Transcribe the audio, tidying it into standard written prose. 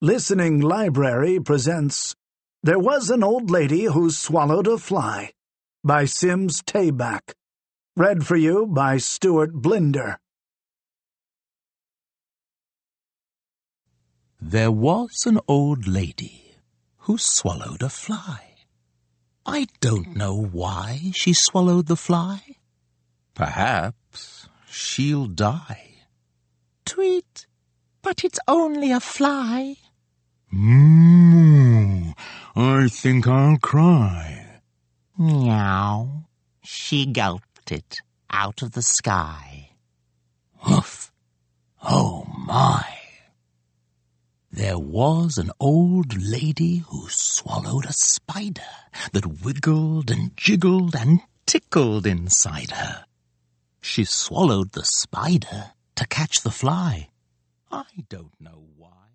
Listening Library presents There Was an Old Lady Who Swallowed a Fly by Sims Tayback. Read for you by Stuart Blinder. There was an old lady who swallowed a fly. I don't know why she swallowed the fly. Perhaps she'll die. Tweet, but it's only a fly. I think I'll cry. Meow. She gulped it out of the sky. Huff! Oh my! There was an old lady who swallowed a spider that wiggled and jiggled and tickled inside her. She swallowed the spider to catch the fly. I don't know why.